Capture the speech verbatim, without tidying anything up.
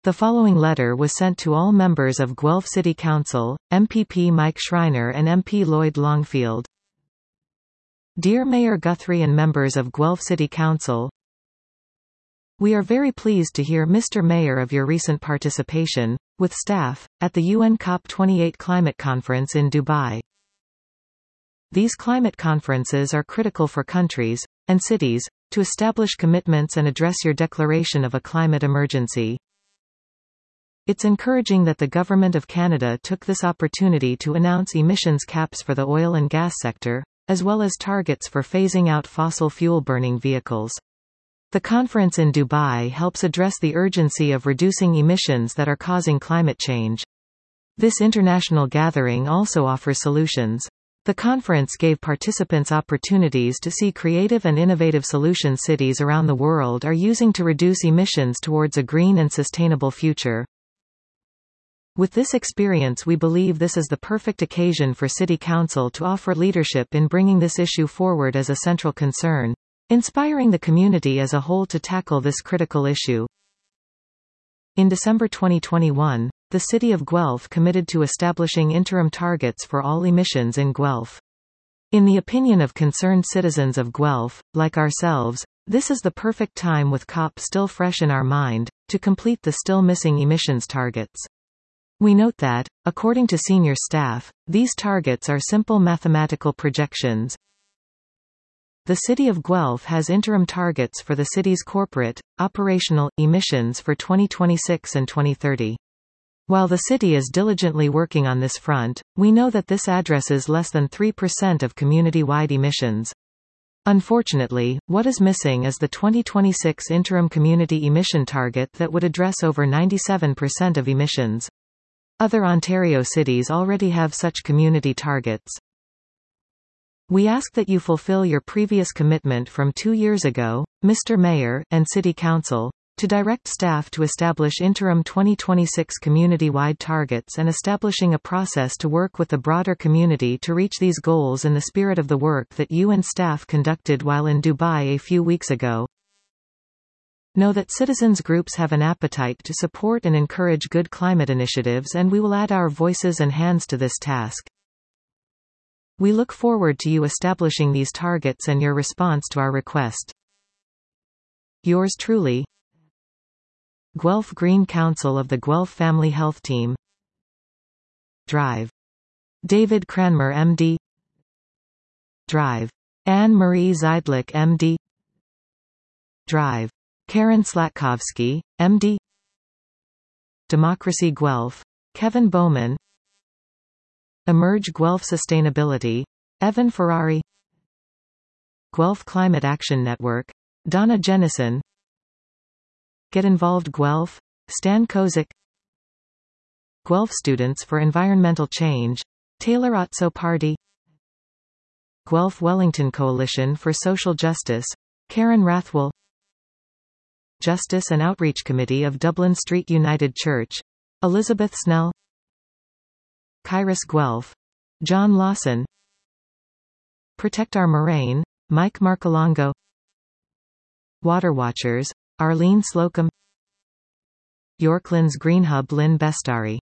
The following letter was sent to all members of Guelph City Council, M P P Mike Schreiner and M P Lloyd Longfield. Dear Mayor Guthrie and members of Guelph City Council, we are very pleased to hear, Mister Mayor, of your recent participation, with staff, at the U N COP twenty-eight Climate Conference in Dubai. These climate conferences are critical for countries, and cities, to establish commitments and address your declaration of a climate emergency. It's encouraging that the Government of Canada took this opportunity to announce emissions caps for the oil and gas sector, as well as targets for phasing out fossil fuel-burning vehicles. The conference in Dubai helps address the urgency of reducing emissions that are causing climate change. This international gathering also offers solutions. The conference gave participants opportunities to see creative and innovative solutions cities around the world are using to reduce emissions towards a green and sustainable future. With this experience, we believe this is the perfect occasion for City Council to offer leadership in bringing this issue forward as a central concern, inspiring the community as a whole to tackle this critical issue. In December twenty twenty-one, the City of Guelph committed to establishing interim targets for all emissions in Guelph. In the opinion of concerned citizens of Guelph, like ourselves, this is the perfect time, with COP still fresh in our mind, to complete the still missing emissions targets. We note that, according to senior staff, these targets are simple mathematical projections. The City of Guelph has interim targets for the city's corporate, operational, emissions for twenty twenty-six and twenty thirty. While the city is diligently working on this front, we know that this addresses less than three percent of community-wide emissions. Unfortunately, what is missing is the twenty twenty-six interim community emission target that would address over ninety-seven percent of emissions. Other Ontario cities already have such community targets. We ask that you fulfill your previous commitment from two years ago, Mister Mayor, and City Council, to direct staff to establish interim twenty twenty-six community-wide targets and establishing a process to work with the broader community to reach these goals in the spirit of the work that you and staff conducted while in Dubai a few weeks ago. Know that citizens groups have an appetite to support and encourage good climate initiatives, and we will add our voices and hands to this task. We look forward to you establishing these targets and your response to our request. Yours truly, Guelph Green Council of the Guelph Family Health Team. Drive. David Cranmer M D. Drive. Anne-Marie Zeidlich M D. Drive. Karen Slatkovsky, M D. Democracy Guelph. Kevin Bowman. Emerge Guelph Sustainability. Evan Ferrari. Guelph Climate Action Network. Donna Jennison. Get Involved Guelph. Stan Kozik. Guelph Students for Environmental Change. Taylor Otso Party. Guelph Wellington Coalition for Social Justice. Karen Rathwell. Justice and Outreach Committee of Dublin Street United Church. Elizabeth Snell. Kairos Guelph. John Lawson. Protect Our Moraine. Mike Marcolongo. Water Watchers. Arlene Slocum. Yorklands Green Hub Lynn Bestari.